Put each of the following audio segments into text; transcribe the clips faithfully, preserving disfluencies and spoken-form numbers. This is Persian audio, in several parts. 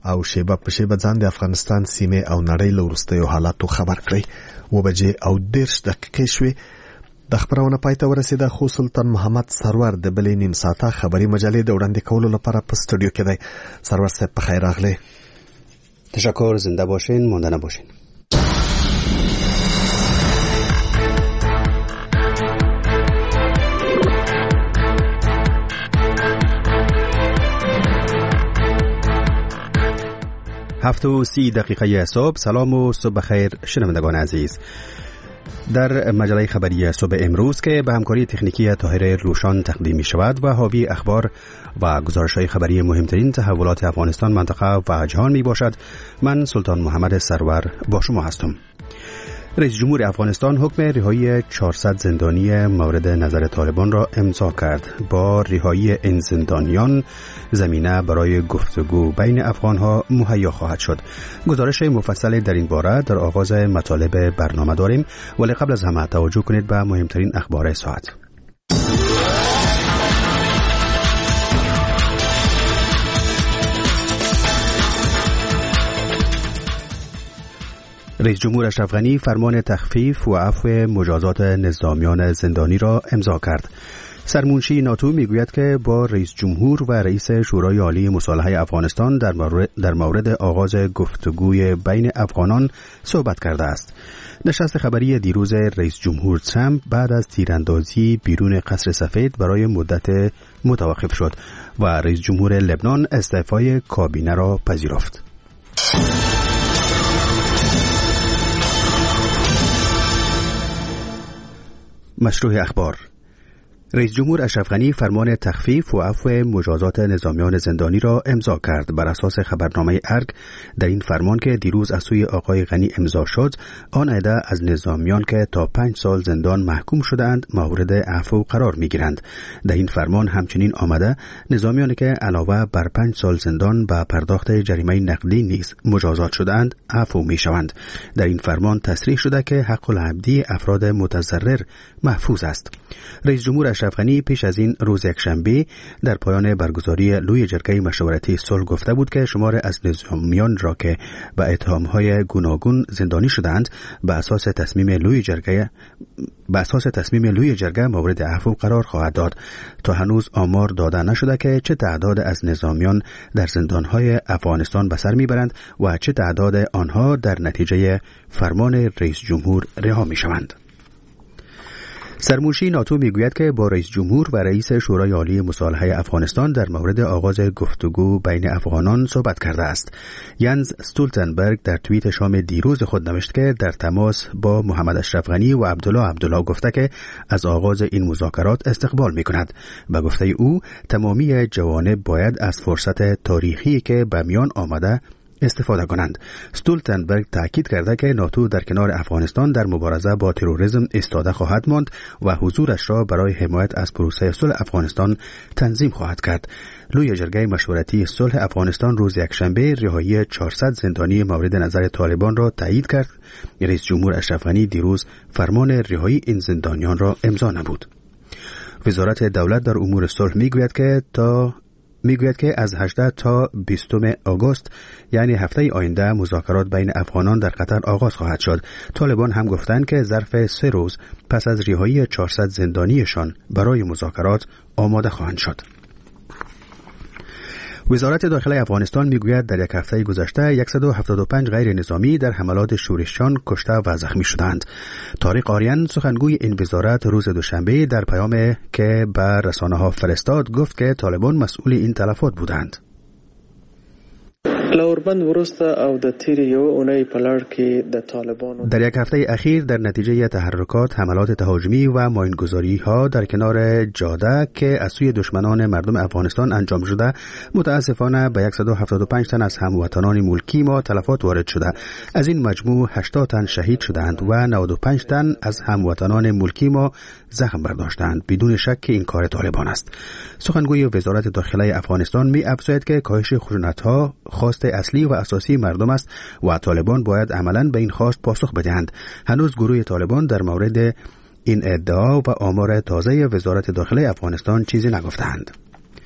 او شیبه په شیبه ځان د افغانستان سیمه او نړۍ له وروستیو حالاتو خبر کړئ. و بجې او دېرش دقیقې شوې. د خبرونه پای ته ورسېده، خو سلطان محمد سرور د بلې نیم ساعته خبري مجلې د وړاندې کولو لپاره په استودیو کې دی. سرور صاحب په خیر راغلی. تشکر، زنده باشین، ماندنه باشین. هفت و سی دقیقه صبح. سلام و صبح خیر شنوندگان عزیز. در مجله خبری صبح امروز که به همکاری تکنیکی طاهر روشان تقدیم می شود و حاوی اخبار و گزارش‌های خبری مهمترین تحولات افغانستان، منطقه و جهان می باشد، من سلطان محمد سرور با شما هستم. رئیس جمهور افغانستان حکم رهایی چهارصد زندانی مورد نظر طالبان را امضا کرد. با رهایی این زندانیان زمینه برای گفتگو بین افغانها مهیا خواهد شد. گزارش مفصل در این باره در آغاز مطالب برنامه داریم، ولی قبل از همه توجه کنید به مهمترین اخبار ساعت. رئیس جمهور اشرف غنی فرمان تخفیف و عفو مجازات نظامیان زندانی را امضا کرد. سرمنشی ناتو میگوید که با رئیس جمهور و رئیس شورای عالی مصالحه افغانستان در مورد, در مورد آغاز گفتگوی بین افغانان صحبت کرده است. نشست خبری دیروز رئیس جمهور ترامپ بعد از تیراندازی بیرون قصر سفید برای مدت متوقف شد و رئیس جمهور لبنان استعفای کابینه را پذیرفت. مشروع اخبار. رئیس جمهور اشرف غنی فرمان تخفیف و عفو مجازات نظامیان زندانی را امضا کرد. بر اساس خبرنامه ارگ در این فرمان که دیروز از سوی آقای غنی امضا شد، آن عده از نظامیان که تا پنج سال زندان محکوم شدند مورد عفو قرار می گیرند. در این فرمان همچنین آمده نظامیانی که علاوه بر پنج سال زندان به پرداخت جریمه نقدی نیز مجازات شدند عفو می شوند. در این فرمان تصریح شده که حق العبدی افراد متضرر محفوظ است. رئیس جمهور اشرف غنی پیش از این روز یکشنبه در پایان برگزاری لوی جرگه مشورتی صلح گفته بود که شمار از نظامیان را که به اتهام‌های گوناگون زندانی شدند به اساس تصمیم لوی جرگه به اساس تصمیم لوی جرگه مورد عفو قرار خواهد داد. تا هنوز آمار داده نشده که چه تعداد از نظامیان در زندان‌های افغانستان به سر میبرند و چه تعداد آنها در نتیجه فرمان رئیس جمهور رها میشوند. سرمنشی ناتو میگوید که با رئیس جمهور و رئیس شورای عالی مصالحه افغانستان در مورد آغاز گفتگو بین افغانان صحبت کرده است. ینز استولتنبرگ در توییت شام دیروز خود نوشت که در تماس با محمد اشرف غنی و عبدالله عبدالله گفته که از آغاز این مذاکرات استقبال میکند. به گفته او تمامی جوانب باید از فرصت تاریخی که به میان آمده استفاده کنند. استولتنبرگ تاکید کرده که ناتو در کنار افغانستان در مبارزه با تروریسم ایستاده خواهد ماند و حضورش را برای حمایت از پروسه صلح افغانستان تنظیم خواهد کرد. لوی جرگه مشورتی صلح افغانستان روز یکشنبه رهایی چهارصد زندانی مورد نظر طالبان را تایید کرد. رئیس جمهور اشرف غنی دیروز فرمان رهایی این زندانیان را امضا نمود. وزارت دولت در امور صلح میگوید که تا میگوید که از هجدهم تا بیستم آگوست یعنی هفته آینده مذاکرات بین افغانان در قطر آغاز خواهد شد. طالبان هم گفتند که ظرف سه روز پس از رهایی چهارصد زندانیشان برای مذاکرات آماده خواهند شد. وزارت داخلی افغانستان میگوید در یک هفته گذشته صد و هفتاد و پنج غیر نظامی در حملات شورشیان کشته و زخمی شدند. طارق آریان سخنگوی این وزارت روز دوشنبه در پیامی که به رسانه‌ها فرستاد گفت که طالبان مسئول این تلفات بودند. در یک هفته اخیر در نتیجه تحرکات حملات تهاجمی و ماینگذاری ها در کنار جاده که از سوی دشمنان مردم افغانستان انجام شده، متاسفانه به صد و هفتاد و پنج تن از هموطنان ملکی ما تلفات وارد شده. از این مجموع هشتاد تن شهید شدند و نود و پنج تن از هموطنان ملکی ما زخم برداشتند. بدون شک این کار طالبان است. سخنگوی وزارت داخلی افغانستان می افزاید که کاهش خشونت‌ها خواست اصلی و اساسی مردم است و طالبان باید عملاً به این خواست پاسخ بدهند. هنوز گروه طالبان در مورد این ادعا و آمار تازه وزارت داخلی افغانستان چیزی نگفتند.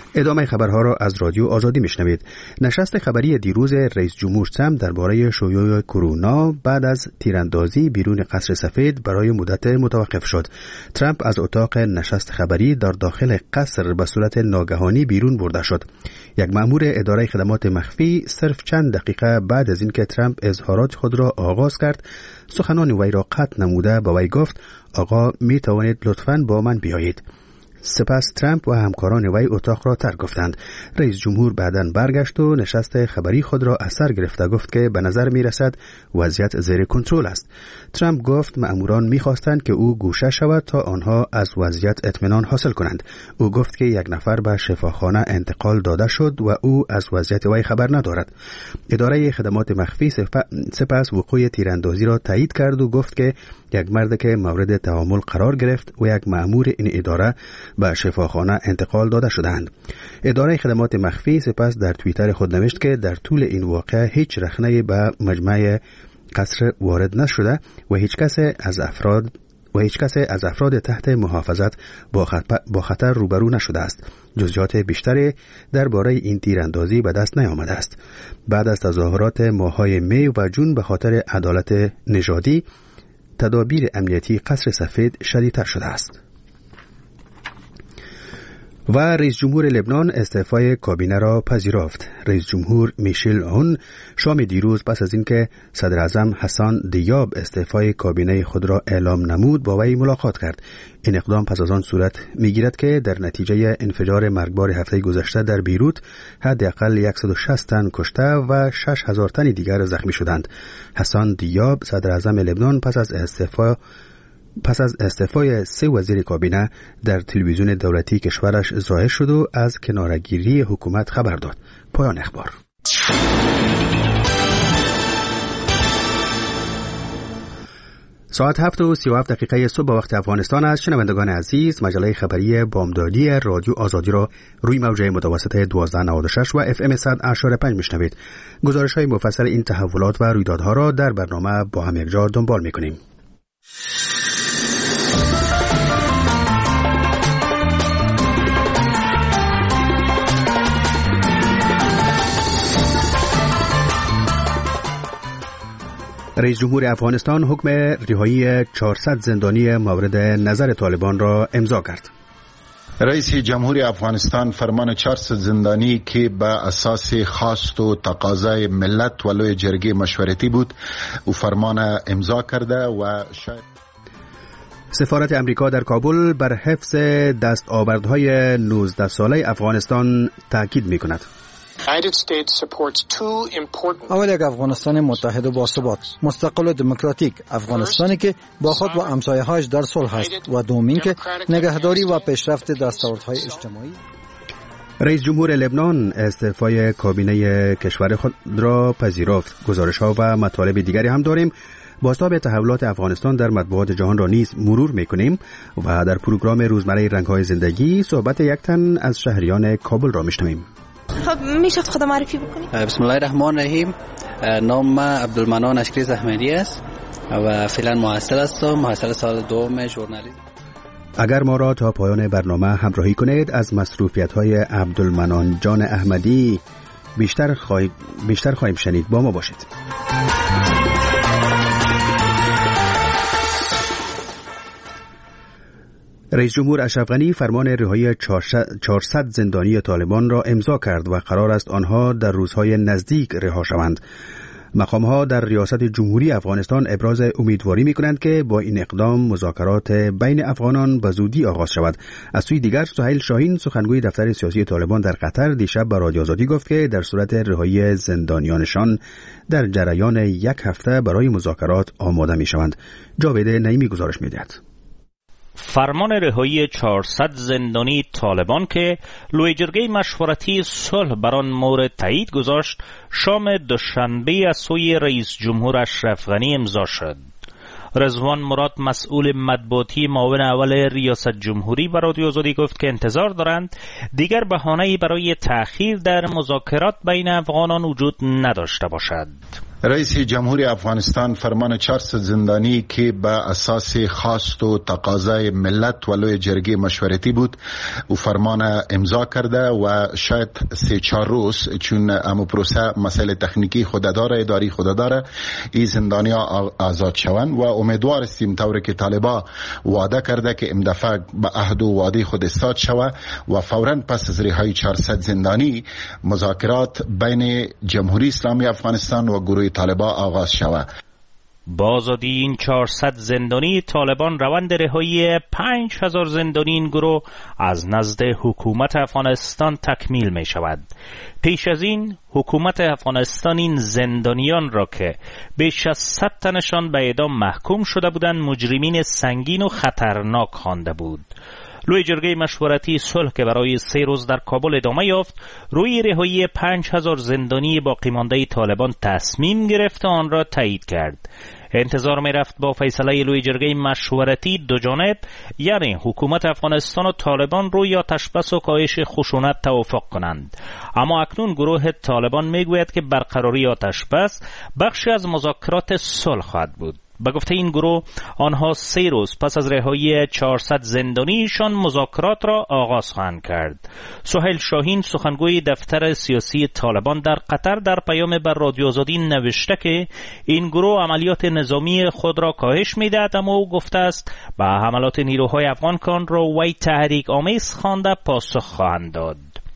ادامه خبرها را از رادیو آزادی میشنوید. نشست خبری دیروز رئیس جمهور ترامپ درباره شیوع کرونا بعد از تیراندازی بیرون قصر سفید برای مدت متوقف شد. ترامپ از اتاق نشست خبری در داخل قصر به صورت ناگهانی بیرون برده شد. یک مأمور اداره خدمات مخفی صرف چند دقیقه بعد از اینکه ترامپ اظهارات خود را آغاز کرد، سخنان وی را قطع نموده به وی گفت: آقا می توانید لطفاً با من بیایید. سپس ترامپ و همکاران وی اتاق را ترک گفتند. رئیس جمهور بعداً برگشت و نشست خبری خود را از سر گرفته گفت که به نظر می رسد وضعیت زیر کنترل است. ترامپ گفت مأموران می خواستند که او گوشه شود تا آنها از وضعیت اطمینان حاصل کنند. او گفت که یک نفر به شفاخانه انتقال داده شد و او از وضعیت وی خبر ندارد. اداره خدمات مخفی سپس وقوع تیراندازی را تایید کرد و گفت که یک مرد که مورد تعامل قرار گرفت و یک مأمور این اداره به شفاخانه انتقال داده شدند. اداره خدمات مخفی سپس در توییتر خود نوشت که در طول این واقعه هیچ رخنه‌ای به مجمع قصر وارد نشده و هیچ کس از افراد و هیچ کس از افراد تحت محافظت با خطر روبرو نشده است. جزئیات بیشتری درباره این تیراندازی به دست نیامده است. بعد از تظاهرات ماه‌های می و جون به خاطر عدالت نژادی، تدابیر امنیتی قصر سفید شدیدتر شده است. و رئیس جمهور لبنان استعفای کابینه را پذیرفت. رئیس جمهور میشل عون شام دیروز پس از اینکه صدر اعظم حسان دیاب استعفای کابینه خود را اعلام نمود با وی ملاقات کرد. این اقدام پس از آن صورت میگیرد که در نتیجه انفجار مرگبار هفته گذشته در بیروت حداقل صد و شصت تن کشته و شش هزار تن دیگر زخمی شدند. حسان دیاب صدر اعظم لبنان پس از استعفا پس از استعفای سه وزیر کابینه در تلویزیون دولتی کشورش ظاهر شد و از کناره‌گیری حکومت خبر داد. پایان اخبار. ساعت هفت و سی و هفت دقیقه صبح به وقت افغانستان است. شنوندگان عزیز، مجله خبری بامدادی رادیو آزادی را روی موجه متوسط دوازده نود و شش و اف ام صد و اشاره پنج میشنوید. گزارش های مفصل این تحولات و رویدادها را در برنامه با هم یکجا دنبال میکنیم. رئیس جمهور افغانستان حکم رهایی چهارصد زندانی مورد نظر طالبان را امضا کرد. رئیس جمهور افغانستان فرمان چهارصد زندانی که به اساس خواست و تقاضای ملت و لوی جرگه مشورتی بود او فرمان امضا کرده و شاید سفارت امریکا در کابل بر حفظ دستاوردهای نوزده ساله افغانستان تاکید می‌کند. اول یک افغانستان متحد و باثبات، مستقل و دموکراتیک، افغانستانی که با خود و همسایه‌هایش در صلح است، و دومین که نگهداری و پیشرفت دستاوردهای اجتماعی. رئیس جمهور لبنان استعفای کابینه کشور خود را پذیرفت. گزارش‌ها و مطالب دیگری هم داریم. بازتاب تحولات افغانستان در مطبوعات جهان را نیز مرور می‌کنیم و در پروگرام روزمره رنگ‌های زندگی صحبت یک تن از شهریان کابل را می‌شنویم. خب میشه خودم معرفی بکنی؟ بسم الله الرحمن الرحیم. نام من عبدالمنان اشکری زحمدی است و فعلا محصل هستم، محصل سال دوم ژورنالیسم. اگر ما را تا پایان برنامه همراهی کنید از مصروفیت‌های عبدالمنان جان احمدی بیشتر خواهیم بیشتر خواهیم شنید. با ما باشید. رئیس جمهور اشرف غنی فرمان رهایی چهارصد زندانی طالبان را امضا کرد و قرار است آنها در روزهای نزدیک رها شوند. مقام‌ها در ریاست جمهوری افغانستان ابراز امیدواری می‌کنند که با این اقدام مذاکرات بین افغانان به زودی آغاز شود. از سوی دیگر سهیل شاهین سخنگوی دفتر سیاسی طالبان در قطر دیشب به رادیو آزادی گفت که در صورت رهایی زندانیانشان در جریان یک هفته برای مذاکرات آماده می‌شوند. جاوید نعیمی گزارش می‌دهد. فرمان رهایی چهارصد زندانی طالبان که لوی جرگه مشورتی صلح بر آن مورد تایید گذاشت، شام دوشنبه از سوی رئیس جمهور اشرف غنی امضا شد. رضوان مراد مسئول مطبوعاتی معاون اول ریاست جمهوری به رادیو آزادی گفت که انتظار دارند دیگر بهانه‌ای برای تأخیر در مذاکرات بین افغانان وجود نداشته باشد. رئیس جمهوری افغانستان فرمان چهارصد زندانی که به اساس خواست و تقاضای ملت و لوی جرگه مشورتی بود و فرمان امضا کرده و شاید سه چهار روز چون امو پروسه مسئله تکنیکی خود داره، اداری خود داره، این زندانیا آزاد شوند و امیدوار استیم طوری که طالبا وعده کرده که ام دفعه به عهد و وعده خود استاد شوه و فوراً پس از رهایی چهارصد زندانی مذاکرات بین جمهوری اسلامی افغانستان و گروه طالبان آغاز شود. با آزادی این چهارصد زندانی طالبان روند رهایی پنج هزار زندانی این گروه از نزد حکومت افغانستان تکمیل می شود. پیش از این حکومت افغانستان این زندانیان را که بیش از صد تنشان به اعدام محکوم شده بودند مجرمین سنگین و خطرناک خوانده بود. لوی جرگه مشورتی صلح که برای سه روز در کابل ادامه یافت روی رهایی پنج هزار زندانی باقی مانده طالبان تصمیم گرفت و آن را تایید کرد. انتظار می رفت با فیصله لوی جرگه مشورتی دو جانب یعنی حکومت افغانستان و طالبان روی آتشبس و کاهش خشونت توافق کنند، اما اکنون گروه طالبان می گوید که برقراری آتشبس بخشی از مذاکرات صلح خواهد بود. به گفته این گروه آنها سه روز پس از رهایی چهارصد زندانیشان مذاکرات را آغاز خواهند کرد. سهیل شاهین سخنگوی دفتر سیاسی طالبان در قطر در پیام بر رادیو آزادی نوشته که این گروه عملیات نظامی خود را کاهش می‌دهد، اما او گفته است به حملات نیروهای افغان که آن را وی تحریک آمیز خوانده پاسخ خواهند داد.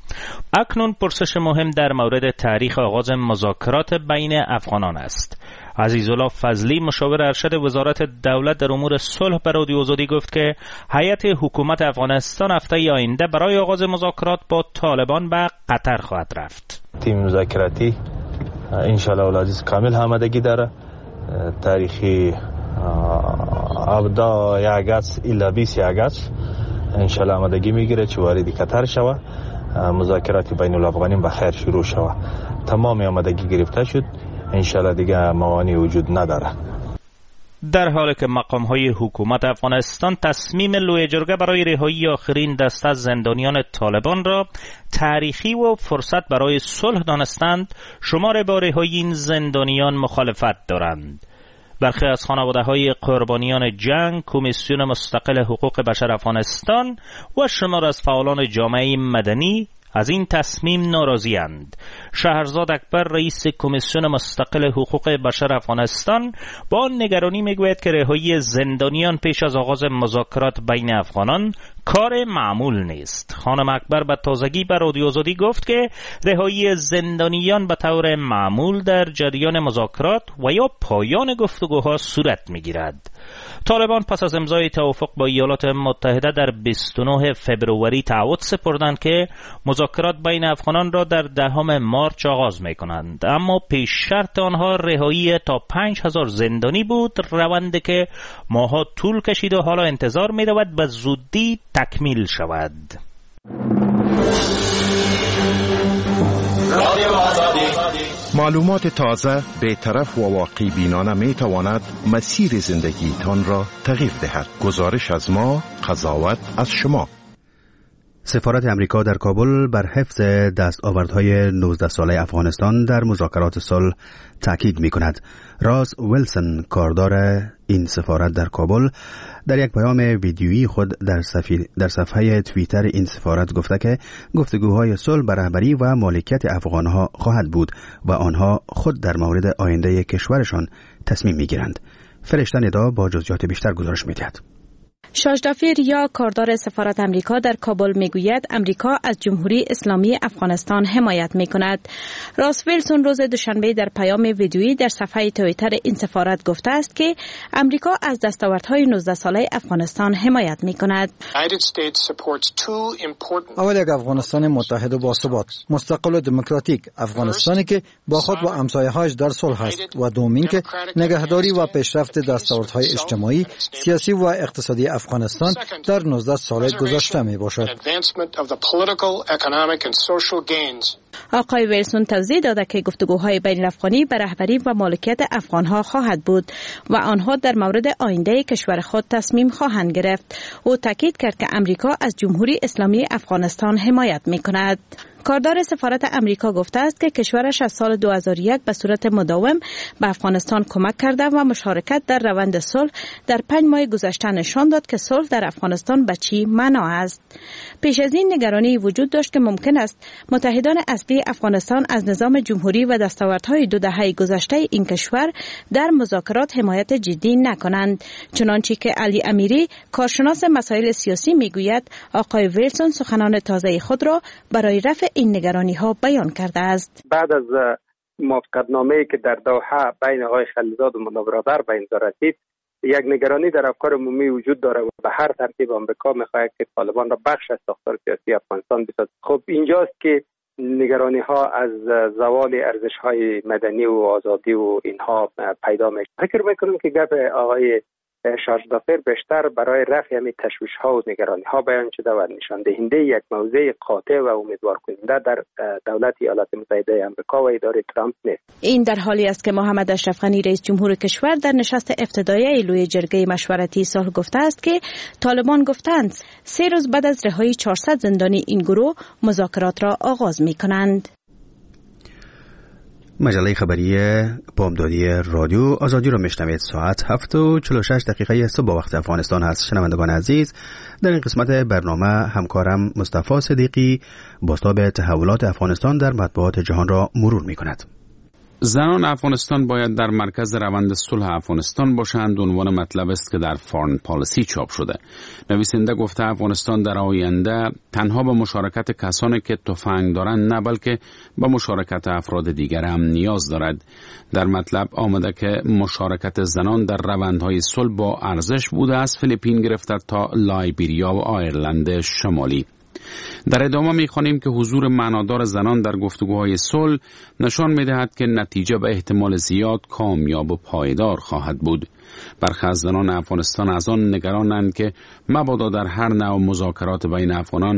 اکنون پرسش مهم در مورد تاریخ آغاز مذاکرات بین افغانان است. عزیزالله فضلی مشاور ارشد وزارت دولت در امور صلح به رادیو آزادی گفت که هیئت حکومت افغانستان هفته آینده برای آغاز مذاکرات با طالبان به قطر خواهد رفت. تیم مذاکراتی انشالله العزیز کامل آمادگی داره. تاریخی ابدا یاگاس الا بیست یاگاس انشالله آمادگی میگیره که وارد قطر شوه، مذاکرات بین الافغانیین به خیر شروع شوه. تمام آمادگی گرفته شد، انشالله دیگه موانعی وجود نداره. در حالی که مقام‌های حکومت افغانستان تصمیم لوی جرگه برای رهایی آخرین دسته از زندانیان طالبان را تاریخی و فرصت برای صلح دانستند، شمار با رهایی این زندانیان مخالفت دارند. برخی از خانواده‌های قربانیان جنگ، کمیسیون مستقل حقوق بشر افغانستان و شمار از فعالان جامعه مدنی از این تصمیم ناراضی‌اند. شهرزاد اکبر رئیس کمیسیون مستقل حقوق بشر افغانستان با نگرانی میگوید که رهایی زندانیان پیش از آغاز مذاکرات بین افغانان کار معمول نیست. خانم اکبر به تازگی به رادیو آزادی گفت که رهایی زندانیان به طور معمول در جریان مذاکرات و یا پایان گفتگوها صورت میگیرد. طالبان پس از امضای توافق با ایالات متحده در بیست و نه فوریه تعهد سپردند که مذاکرات بین افغانان را در دهم مارس آغاز می‌کنند، اما پیش شرط آنها رهایی تا پنج هزار زندانی بود، روندی که ماها طول کشید و حالا انتظار می‌رود به زودی تکمیل شود. معلومات تازه، بی‌طرف و واقعی بینانه می تواند مسیر زندگیتان را تغییر دهد. گزارش از ما، قضاوت از شما. سفارت امریکا در کابل بر حفظ دستاوردهای نوزده ساله افغانستان در مذاکرات صلح تاکید می کند. راز ویلسون کاردار این سفارت در کابل در یک پیام ویدیویی خود در صفحه در صفحه توییتر این سفارت گفته که گفتگوهای صلح بر رهبری و مالکیت افغانها خواهد بود و آنها خود در مورد آینده کشورشان تصمیم میگیرند. فرشته ندا با جزئیات بیشتر گزارش میدهد. شاجدافی ریا کاردار سفارت امریکا در کابل میگوید امریکا از جمهوری اسلامی افغانستان حمایت میکند. راس ویلسون روز دوشنبه در پیام ویدیویی در صفحه توییتر این سفارت گفته است که امریکا از دستاوردهای نوزده ساله افغانستان حمایت میکند. اول یک افغانستان متحد و باثبات، مستقل و دموکراتیک، افغانستانی که با خود و همسایه‌هایش در صلح است، و دومین که نگهداری و پیشرفت دستاوردهای اجتماعی، سیاسی و اقتصادی افغانستان در نوزده سال گذشته می باشد. آقای ویلسون توضیح داده که گفتگوهای بین الافغانی به رهبری و مالکیت افغانها خواهد بود و آنها در مورد آینده کشور خود تصمیم خواهند گرفت. او تاکید کرد که امریکا از جمهوری اسلامی افغانستان حمایت می‌کند. کاردار سفارت امریکا گفته است که کشورش از سال دو هزار و یک به صورت مداوم به افغانستان کمک کرده و مشارکت در روند صلح در پنج ماه گذشته نشان داد که صلح در افغانستان به چی معنا است. پیش از این نگرانی وجود داشت که ممکن است متحدان اصلی افغانستان از نظام جمهوری و دستاوردهای دو دهه گذشته این کشور در مذاکرات حمایت جدی نکنند، چنانچه که علی امیری کارشناس مسائل سیاسی میگوید آقای ویلسون سخنان تازه خود را برای رفع این نگرانی ها بیان کرده است. بعد از موافقتنامه‌ای که در دوحه بین آقای خلیلزاد و ملا برادر به امضا رسید، یک نگرانی در افکار عمومی وجود داره و به هر ترتیب آمریکا می‌خواهد که طالبان را بخش از ساختار سیاسی افغانستان بسازد. خب اینجاست که نگرانی ها از زوال ارزش‌های مدنی و آزادی و اینها پیدا میشه. فکر می‌کنم که گپ آقای شارژ دافر بیشتر برای رفع همین تشویش‌ها و نگرانی‌ها بیان شده و نشان دهنده یک موضع قاطع و امیدوار کننده در دولت ایالات متحده آمریکا و اداره ترامپ نیست. این در حالی است که محمد اشرف غنی رئیس جمهور کشور در نشست افتتاحیه لوی جرگه مشورتی صلح گفته است که طالبان گفتند سه روز بعد از رهایی چهارصد زندانی این گروه مذاکرات را آغاز می‌کنند. مجله خبری بامدادی رادیو آزادی را میشنوید. ساعت هفت و چهل و شش دقیقه صبح وقت افغانستان هست. شنوندگان عزیز، در این قسمت برنامه همکارم مصطفی صدیقی بازتاب تحولات افغانستان در مطبوعات جهان را مرور میکند. زنان افغانستان باید در مرکز روند صلح افغانستان باشند عنوان مطلب است که در فارن پالیسی چاپ شده. نویسنده گفته افغانستان در آینده تنها به مشارکت کسانی که تفنگ دارند نه بلکه به مشارکت افراد دیگر هم نیاز دارد. در مطلب آمده که مشارکت زنان در روندهای صلح با ارزش بوده از فیلیپین گرفته تا لایبریا و آیرلند شمالی. در ادامه می‌خوانیم که حضور معنادار زنان در گفتگوهای صلح نشان می‌دهد که نتیجه به احتمال زیاد کامیاب و پایدار خواهد بود. برخی از زنان افغانستان از آن نگرانند که مبادا در هر نوع مذاکرات بین افغانان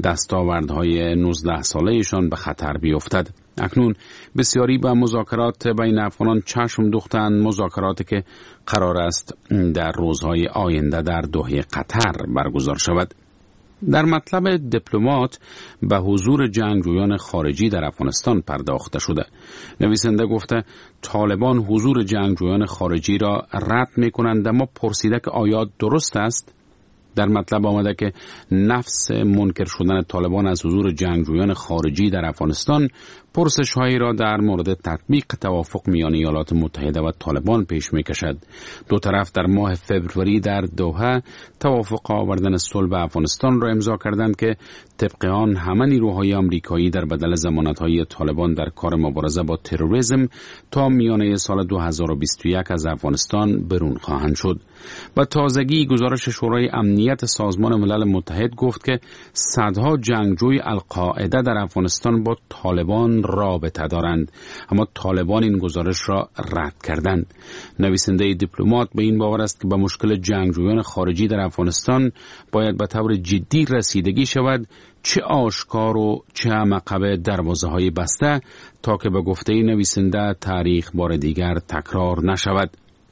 دستاوردهای نوزده ساله‌شان به خطر بیفتد. اکنون بسیاری به مذاکرات بین افغانان چشم دوختند، مذاکراتی که قرار است در روزهای آینده در دوحه قطر برگزار شود. در مطلب دیپلمات به حضور جنگجویان خارجی در افغانستان پرداخته شده. نویسنده گفته طالبان حضور جنگجویان خارجی را رد می کنند، اما پرسیده که آیا درست است؟ در مطلب آمده که نفس منکر شدن طالبان از حضور جنگجویان خارجی در افغانستان پرسش هایی را در مورد تطبیق توافق میان ایالات متحده و طالبان پیش می کشد. دو طرف در ماه فوریه در دوحه توافق آوردن صلح به افغانستان را امضا کردند که طبق آن همه نیروهای آمریکایی در بدل ضمانت های طالبان در کار مبارزه با تروریسم تا میانه سال دو هزار و بیست و یک از افغانستان برون خواهند شد. و تازگی گزارش شورای امنیت سازمان ملل متحد گفت که صدها جنگجوی القاعده در افغانستان با طالبان رابطه دارند، اما طالبان این گزارش را رد کردند. نویسنده دیپلمات به این باور است که به مشکل جنگجویان خارجی در افغانستان باید به طور جدی رسیدگی شود، چه آشکار و چه مقبه دروازه های بسته، تا که به گفته نویسنده تاریخ بار دیگر تکرار نشود.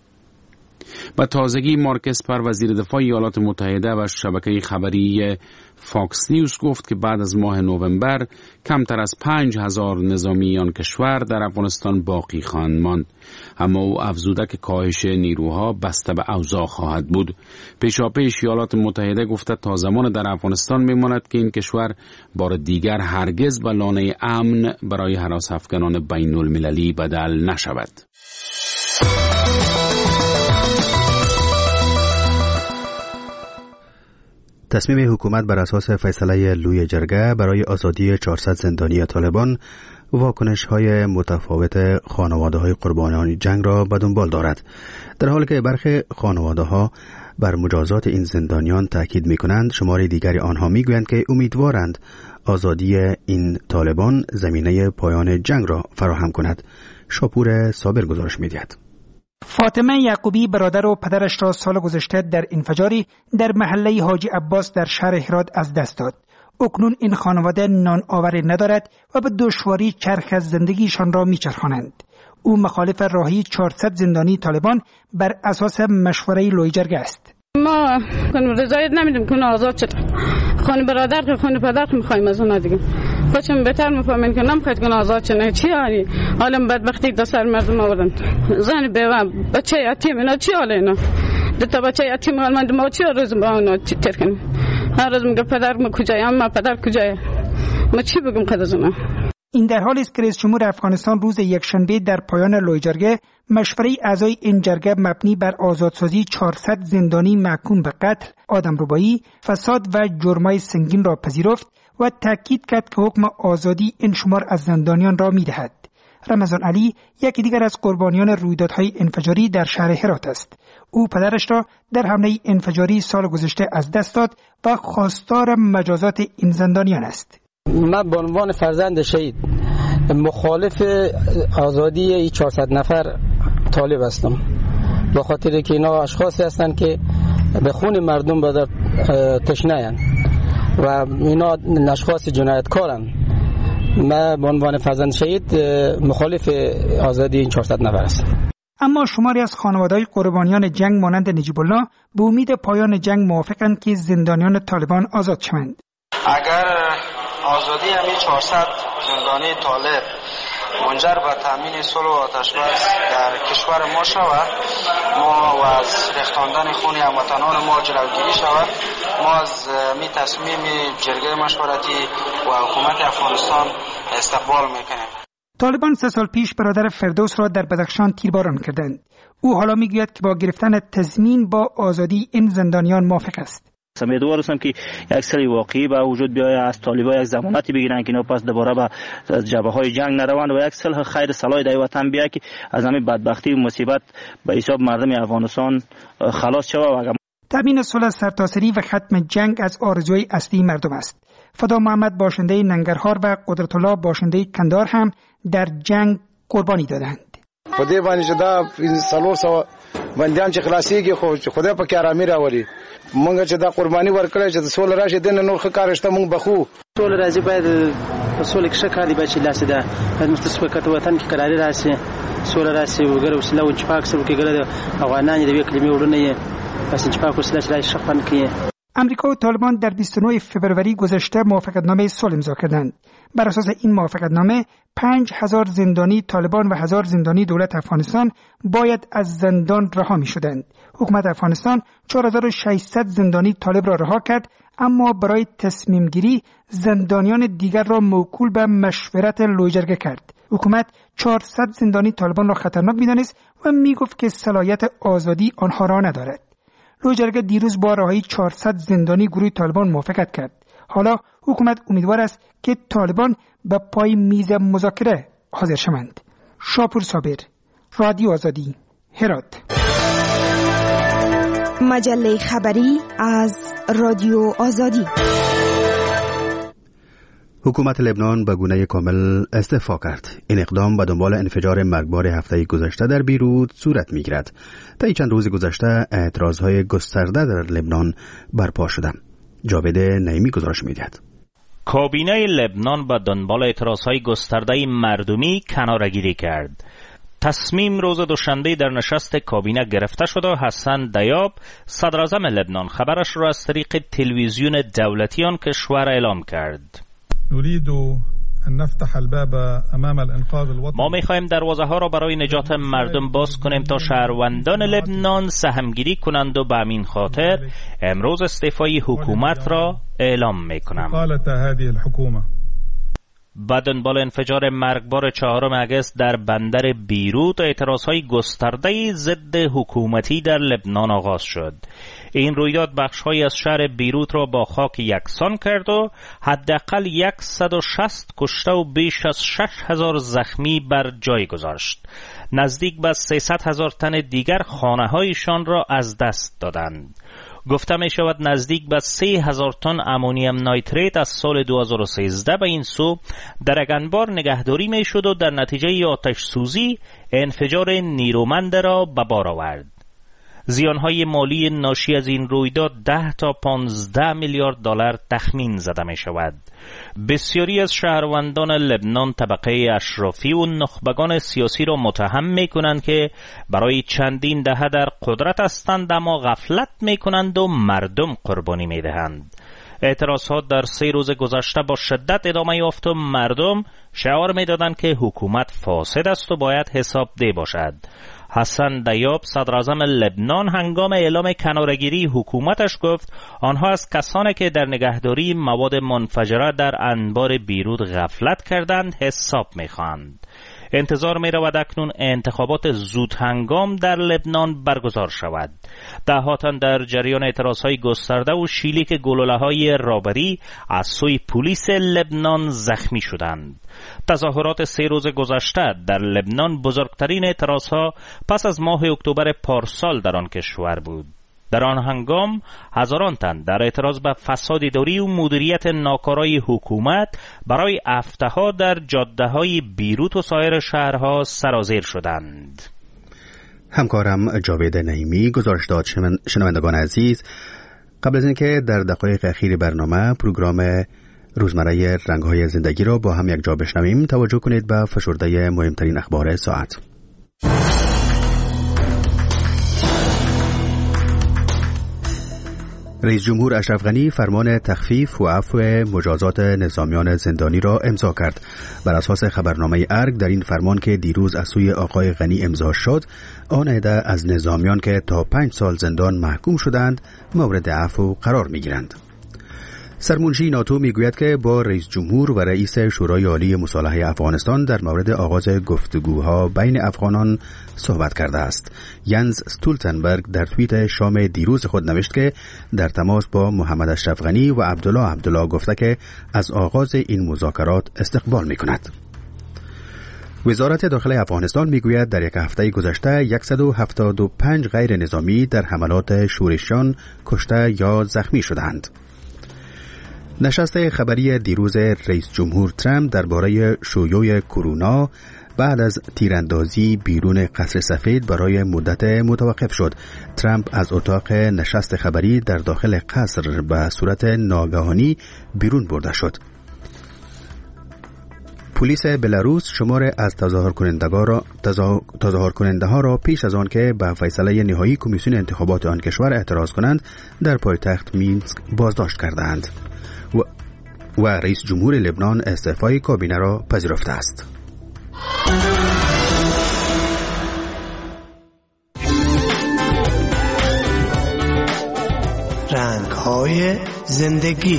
و تازگی مارک اسپر وزیر دفاع ایالات متحده و شبکه خبری فاکس نیوز گفت که بعد از ماه نوامبر کمتر از پنج هزار نظامی آن کشور در افغانستان باقی خواهند ماند، اما او افزوده که کاهش نیروها بسته به اوضاع خواهد بود. پیشاپیش ایالات متحده گفته تا زمان در افغانستان میماند که این کشور بار دیگر هرگز به لانه امن برای هراس افغانان بین المللی بدل نشود. تصمیم حکومت بر اساس فیصله لوی جرگه برای آزادی چهارصد زندانی طالبان واکنش‌های متفاوت خانواده‌های قربانیان جنگ را به دنبال دارد، در حالی که برخی خانواده‌ها بر مجازات این زندانیان تاکید می‌کنند. شماری دیگری آنها می‌گویند که امیدوارند آزادی این طالبان زمینه پایان جنگ را فراهم کند. شاپور صابر گزارش می‌دهد. فاطمه یعقوبی برادر و پدرش را سال گذشته در انفجاری در محله حاجی عباس در شهر هرات از دست داد. اکنون این خانواده نان آوری ندارد و به دشواری چرخ از زندگیشان را میچرخانند. او مخالف رهایی چهارصد زندانی طالبان بر اساس مشوره لویجرگه است. ما رضایت نمیدیم که آزاد شد. خون برادر که خون پدر که میخوایم از اونا دیگه. خودشون بهتر میفهمن که نمیخواید که آزاد شد. چی یعنی؟ عالم بدبختی در سر مردم آوردن. زن بیوه بچه یتیم اینا چی حال اینا؟ دو تا بچه یتیم حال ما چی روز با اونا تیر کنیم؟ هر روز میگه پدر ما کجای؟ اما پدر کجای؟ ما چی بگم خود از اونا؟ این در حالی است که رئیس جمهور افغانستان روز یکشنبه در پایان لویجرگه مشوره اعضای این جرگه مبنی بر آزادسازی چهارصد زندانی محکوم به قتل، آدمربایی، فساد و جرمای سنگین را پذیرفت و تاکید کرد که حکم آزادی این شمار از زندانیان را می‌دهد. رمضان علی یکی دیگر از قربانیان رویدادهای انفجاری در شهر هرات است. او پدرش را در حمله انفجاری سال گذشته از دست داد و خواستار مجازات این زندانیان است. من به عنوان فرزند شهید مخالف آزادی این چهارصد نفر طالب هستم، به خاطر که اینا اشخاصی هستند که به خون مردم بدر تشنه‌اند و اینا اشخاص جنایتکارند. من به عنوان فرزند شهید مخالف آزادی این چهارصد نفر هستم. اما شماری از خانواده‌های قربانیان جنگ مانند نجیب الله به امید پایان جنگ موافقند که زندانیان طالبان آزاد شوند. اگر آزادی همین چهارصد زندانی طالب منجر به تامین صلح و آتش‌بس در کشور ما شود، ما و از ریختاندن خون هموطنان ما جلوگیری شود، ما از می تصمیم جرگه مشورتی و حکومت افغانستان استقبال میکنیم. طالبان سه سال پیش برادر فردوس را در بدخشان تیرباران کردند. او حالا میگوید که با گرفتن تضمین با آزادی این زندانیان موافق است. امیدوار هستم که یک سری واقعی به وجود بیاید، از طالبان یک ضمانتی بگیرن که اینا پس دوباره به جبهه‌های جنگ نروند و یک صلح خیر صلاح در وطن بیاید که از همین بدبختی و مصیبت به حساب مردم افغانستان خلاص شود. تامین صلح سرتاسری و ختم جنگ از آرزوی اصلی مردم است. فدا محمد باشنده ننگرهار و قدرت الله باشنده کندهار هم در جنگ قربانی دادند. په دې باندې چې دا څلور سوه بندیان چې خلاصېږي خو خدای په کې ارامي راولي. مونږ چې دا قرباني ورکړی چې سوله راشي دنه نور ښه کار شته مونږ بخو. سوله راځي باید په سوله کې ښه کار دی باید چې لاسې ده باید مستثبت وطن کې قراري راشي سوله راشي وګړه وسله و انچپاک سره کې ګره افغانان د یو کلمې وړونه یې بس انچپاک وسله چې راشي ښه پن کې. امریکا و طالبان در بیست و نه فوریه گذشته موافقتنامه صلح امضا کردند. بر اساس این موافقتنامه پنج هزار زندانی طالبان و هزار زندانی دولت افغانستان باید از زندان رها می شدند. حکومت افغانستان چهار هزار و ششصد زندانی طالب را رها کرد، اما برای تصمیم گیری زندانیان دیگر را موکول به مشورت لویجرگه کرد. حکومت چهارصد زندانی طالبان را خطرناک می دانست و می گفت که صلاحیت آزادی آنها را ندارد. لویجرگه دیروز با رهایی چهارصد زندانی گروه طالبان موافقت کرد. حالا حکومت امیدوار است که طالبان به پای میز مذاکره حاضر شوند. شاپور صابر، رادیو آزادی، هرات. مجله خبری از رادیو آزادی. حکومت لبنان به گونه کامل استعفا کرد. این اقدام به دنبال انفجار مرگبار هفته گذشته در بیروت صورت می‌گیرد. طی چند روز گذشته اعتراضهای گسترده در لبنان برپا شده. جاوید نعیمی گزارش می‌دهد. کابینه لبنان به دنبال اعتراضهای گسترده مردمی کناره‌گیری کرد. تصمیم روز دوشنبه در نشست کابینه گرفته شد و حسن دیاب صدراعظم لبنان خبرش را از طریق تلویزیون دولتی آن کشور اعلام کرد. نريد أن نفتح الباب أمام الإنقاذ الوطني. ما می‌خواهیم دروازه ها را برای نجات مردم باز کنیم تا شهروندان لبنان سهمگیری کنند و به همین خاطر امروز استعفای حکومت را اعلام می‌کنم. قالت هذه الحكومة با دنبال انفجار مرگبار چهارم اگست در بندر بیروت اعتراضهای گسترده ضد حکومتی در لبنان آغاز شد. این رویداد بخش‌هایی از شهر بیروت را با خاک یکسان کرد و حداقل صد و شصت کشته و بیش از شش هزار زخمی بر جای گذاشت. نزدیک به سیصد هزار تن دیگر خانه‌هایشان را از دست دادند. گفته می شود نزدیک به سه هزار تن امونیم نایتریت از سال دو هزار و سیزده به این سو در یک انبار نگهداری می شد و در نتیجه آتش سوزی انفجار نیرومند را به بار آورد. زیانهای مالی ناشی از این رویداد ده تا پانزده میلیارد دلار تخمین زده می شود. بسیاری از شهروندان لبنان طبقه اشرافی و نخبگان سیاسی را متهم می کنند که برای چندین دهه در قدرت هستند اما غفلت می کنند و مردم قربانی می دهند. اعتراضات در سه روز گذشته با شدت ادامه یافت و مردم شعار می دادند که حکومت فاسد است و باید حساب ده باشد. حسن دیاب صدراعظم لبنان هنگام اعلام کناره‌گیری حکومتش گفت آنها از کسانی که در نگهداری مواد منفجره در انبار بیروت غفلت کردند حساب می‌خواهند. انتظار می رود اکنون انتخابات زود هنگام در لبنان برگزار شود. دهها تن در جریان اعتراضهای گسترده و شلیک گلوله‌های رابری از سوی پلیس لبنان زخمی شدند. تظاهرات سه روز گذشته در لبنان بزرگترین اعتراضها پس از ماه اکتبر پارسال در آن کشور بود. در آن هنگام هزاران تن در اعتراض به فساد اداری و مدیریت ناکارای حکومت برای هفته‌ها در جاده‌های بیروت و سایر شهرها سرازیر شدند. همکارم جاوید نعیمی گزارش داد. شنوندگان عزیز، قبل از اینکه در دقایق اخیر برنامه پروگرام روزمره رنگ‌های زندگی را با هم یک جا بشنویم، توجه کنید به فشرده مهمترین اخبار ساعت. رئیس جمهور اشرف غنی فرمان تخفیف و عفو مجازات نظامیان زندانی را امضا کرد. بر اساس خبرنامه ارگ در این فرمان که دیروز از سوی آقای غنی امضا شد، آن عده از نظامیان که تا پنج سال زندان محکوم شدند مورد عفو قرار می‌گیرند. سرمنشی ناتو میگوید که با رئیس جمهور و رئیس شورای عالی مصالحه افغانستان در مورد آغاز گفتگوها بین افغانان صحبت کرده است. ینز استولتنبرگ در توییت شام دیروز خود نوشت که در تماس با محمد اشرف غنی و عبدالله عبدالله گفته که از آغاز این مذاکرات استقبال میکند. وزارت داخلی افغانستان میگوید در یک هفته گذشته صد و هفتاد و پنج غیر نظامی در حملات شورشیان کشته یا زخمی شدند. نشست خبری دیروز رئیس جمهور ترامپ درباره شیوع کرونا بعد از تیراندازی بیرون قصر سفید برای مدت متوقف شد. ترامپ از اتاق نشست خبری در داخل قصر به صورت ناگهانی بیرون برده شد. پلیس بلاروس شمار از تظاهر کننده ها را پیش از آن که به فیصله نهایی کمیسیون انتخابات آن کشور اعتراض کنند در پایتخت مینسک بازداشت کردند. و, و رئیس جمهور لبنان استعفای کابینه را پذیرفته است. رنگ‌های زندگی.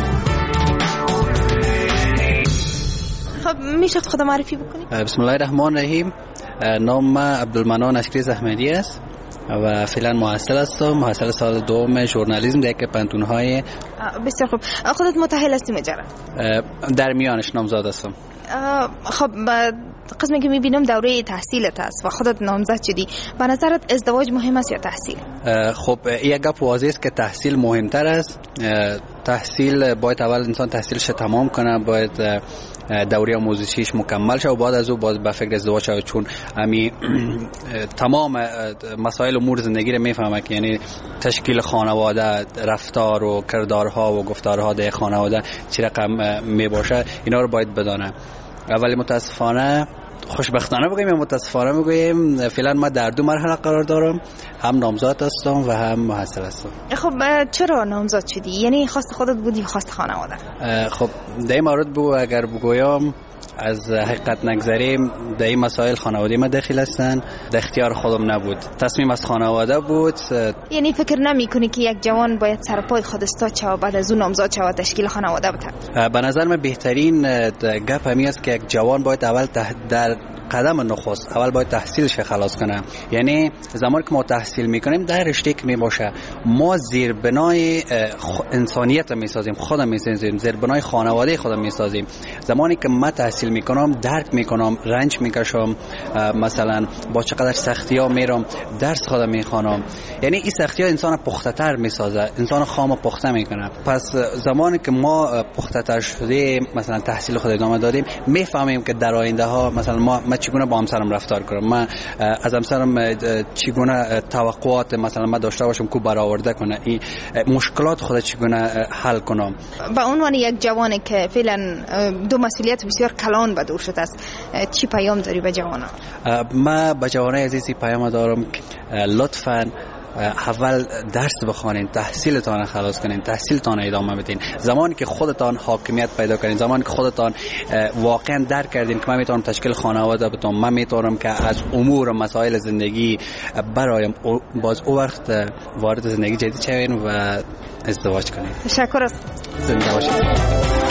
خب میشه خود معرفی بکنی؟ بسم الله الرحمن الرحیم. نام من عبدالمنان اشکری زحمدی است و فعلا محصل هستم، محصل سال دوم ژورنالیسم در یک پانتون‌های. بسیار خوب. خودت متأهل هستی مجرد؟ در میانش نامزد هستم. خب قسمی که میبینم دوره تحصیلت است و خودت نامزد شدی، به نظرت ازدواج مهم است یا تحصیل؟ خب یک گپ واضح است که تحصیل مهمتر است. تحصیل باید اول انسان تحصیلش تمام کنه، باید دوره آموزشیش مکمل شه و بعد از او باید به فکر ازدواج شه، چون امی تمام مسائل امور زندگی رو میفهمه که یعنی تشکیل خانواده، رفتار و کردارها و گفتارها در خانواده چی رقم می باشه، اینا رو باید بدانه. ولی متاسفانه، خوشبختانه بگیم یا متاسفانه بگیم، فعلا ما در دو مرحله قرار دارم، هم نامزد هستم و هم محصل هستم. خب چرا نامزد شدی؟ یعنی خواست خودت بودی خواست خانواده؟ خب در این مورد بگو اگر بگویم از حقیقت نگذریم، در این مسائل خانواده ما داخل هستن، در اختیار خودم نبود، تصمیم از خانواده بود. یعنی فکر نمی کنی که یک جوان باید سر پای خود استاد شه و بعد از اون نامزد شه و تشکیل خانواده بده؟ به نظر من بهترین گپ همین است که یک جوان باید اول در قدم نخست اول باید تحصیلش خلاص کنه. یعنی زمانی که ما تحصیل میکنیم در رشته که می باشه، ما زیربنای انسانیت میسازیم، خودم میسازیم، زیربنای خانواده خودم میسازیم. زمانی که ما تحصیل میکنم، درک میکنم، رنج میکشم، مثلا با چقدر سختی ها میرم، درس خودم میخوانم، یعنی این سختی ها انسان پخته تر میسازه، انسان خام پخته میکنه. پس زمانی که ما پخته تر شدیم، مثلا تحصیل خود ادامه دادیم، میفهمیم که در آینده ها مثلا ما, ما چگونه با همسرم رفتار کنم، من از همسرم چگونه توقعات مثلا من داشته باشم که برآورده کنه، این مشکلات خود چگونه حل کنم. به عنوان یک جوانی که فعلا دو مسئولیت بسیار کلان به دوشت است، چی پیام داری به جوانان؟ من به جوانای عزیزی پیام دارم که لطفاً اول درس بخوانید، تحصیلتان خلاص کنید، تحصیلتان ادامه بدین. زمانی که خودتان حاکمیت پیدا کنید، زمانی که خودتان واقعا درک کردین که من میتونم تشکیل خانواده بدم، من میتونم که از امور و مسائل زندگی برایم، باز او وقت وارد زندگی جدید شوین و ازدواج کنید. تشکر است. زنده باشید.